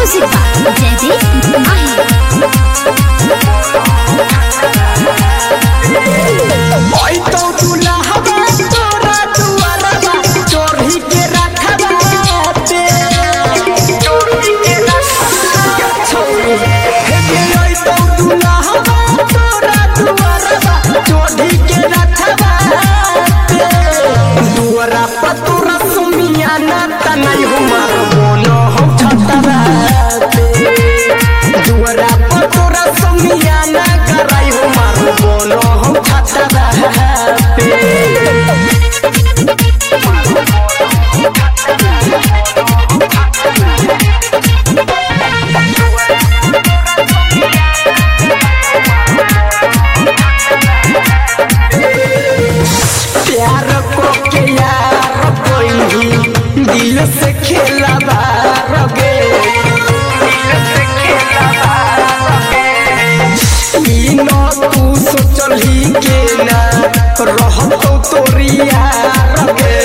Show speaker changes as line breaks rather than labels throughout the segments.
Music by Jaideep माही।
ओई तो दुल्हा तोरा दुआरबा चोरी के रखबा ते चोरी के रखबा छोरी हे ओई तो दुल्हा तोरा दुआरबा चोरी के रखबा ते दुआरा पर तोरा सुमिया ना तनई हुमार बोलो हो छतबा ते दुआरा पर तोरा सुमिया ना कराई हुमार बोलो हो छतबा प्यार को के यार कोई दिल से खेला बारगे दिल से खेला बारगे ई न तू सोचली के ना रहतो तोरी यार गे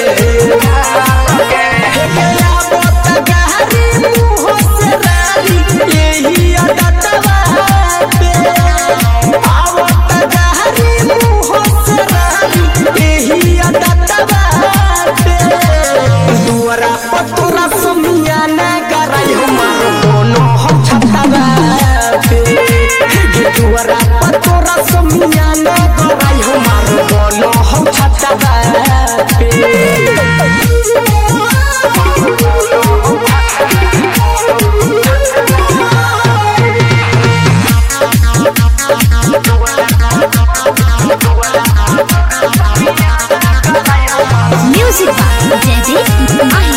हे गया बत गहरी मुँह से रानी यही अडटवा पे आवत गहरी मुँह से रानी यही अडटवा पे दुआरा पर तोरा सुमिया ना कराई हमार कोनो हम छतवा पे दुआरा पर तोरा सुमिया ना कराई हमार कोनो हम छतवा पे
music by Jaideep Mahi.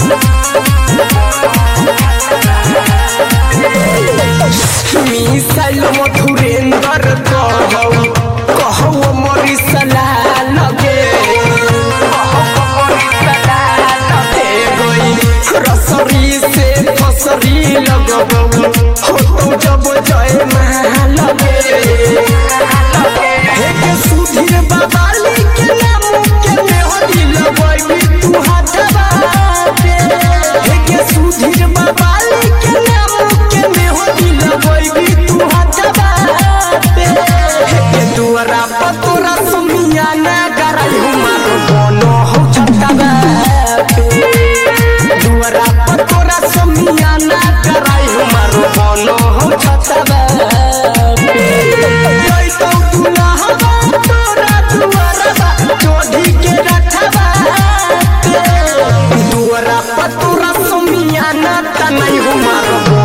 Missile Madhurendra कहौ मोरी सलाह लगे रसरी से फसरी लगबौ हो तो जब जय माँ लगे हे के सुधीर बाबाली के नाम के मेहदी लगैबी तू हाथवा पे हे के सुधीर बाबाली के नाम के मेहदी लगैबी तू हाथवा पे हे के दुआरा पर तोरा सुमिया ना कराई हमार कोनो हो छतवा पे दुआरा पर तोरा सुमिया ना कराई हमार कोनो हो छतवा पे ओई तो दुल्हा तोरा दुआरबा चोरी के रखबा ते दुआरा पर तोरा सुमिया ना तनई हमार